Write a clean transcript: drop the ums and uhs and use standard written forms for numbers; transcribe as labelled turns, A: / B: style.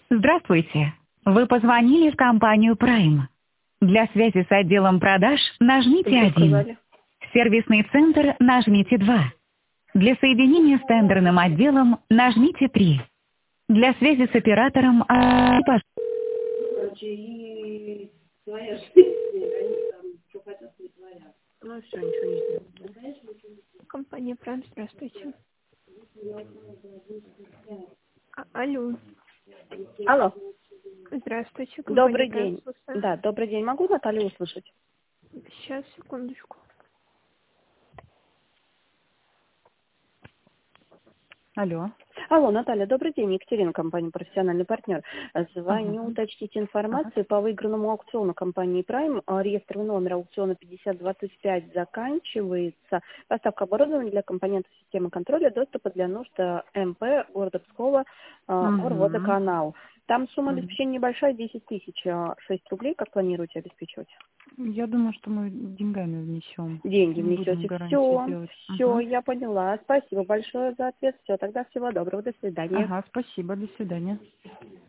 A: Здравствуйте. Вы позвонили в компанию Prime. Для связи с отделом продаж нажмите
B: Что
A: 1.
B: сказали?
A: Сервисный центр нажмите 2. Для соединения с тендерным отделом нажмите 3. Для связи с оператором
B: Ну все, ничего не сделали. Компания Prime, здравствуйте. Алло,
C: Алло,
B: здравствуйте, компания
C: добрый
B: Prime,
C: день.
B: слушаю.
C: Да, добрый день. Могу Наталью услышать?
B: Сейчас, секундочку.
A: Алло.
C: Алло, Наталья, добрый день. Екатерина, компания «Профессиональный партнер». Звоню
A: Ага.
C: уточнить информацию по выигранному аукциону компании Prime. Реестровый номер аукциона 5025 заканчивается. Поставка оборудования для компонентов системы контроля доступа для нужд МП города Пскова,
A: Угу.
C: Горводоканал. Там сумма обеспечения небольшая, 10 тысяч, 6 рублей. Как планируете обеспечивать?
A: Я думаю, что мы деньгами внесем.
C: Деньги
A: Не будем
C: внесете.
A: гарантию
C: Все,
A: делать.
C: все,
A: Ага.
C: я поняла. Спасибо большое за ответ. Все, тогда всего доброго. До свидания.
A: Ага, спасибо. До свидания.